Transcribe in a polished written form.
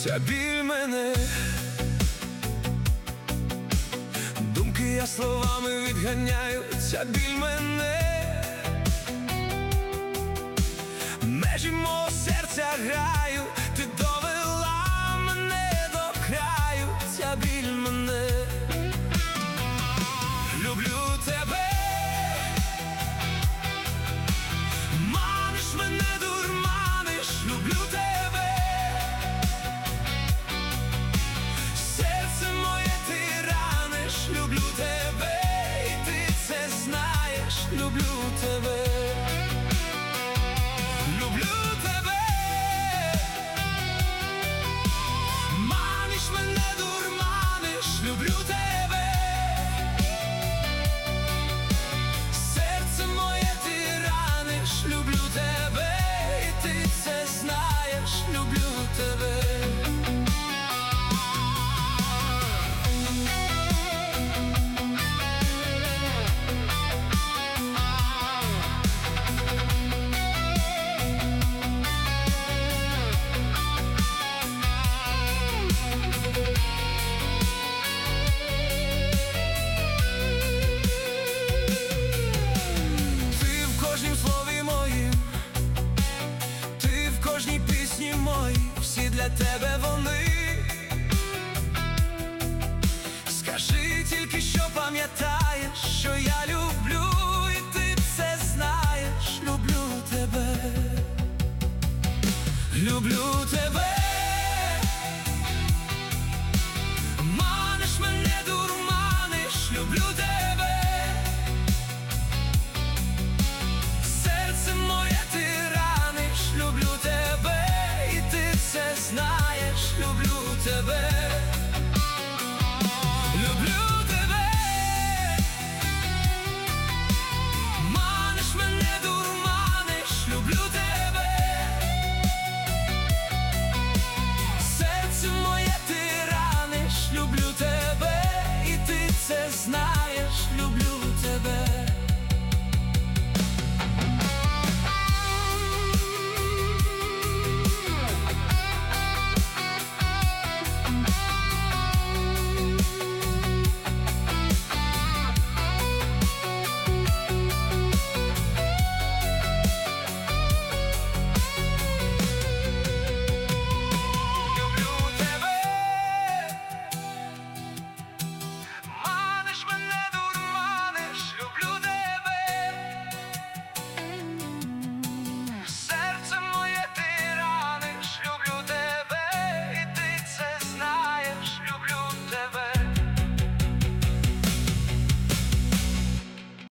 ця біль мене. Думки я словами відганяю, ця біль мене. Межі мого серця граю, ти довела мене до краю, ця біль мене. Люблю тебе, маниш мене, дурманиш, люблю тебе. Серце моє ти раниш, люблю тебе, і ти це знаєш, люблю тебе. Люблю тебе, маниш мене, дурманиш, люблю тебе.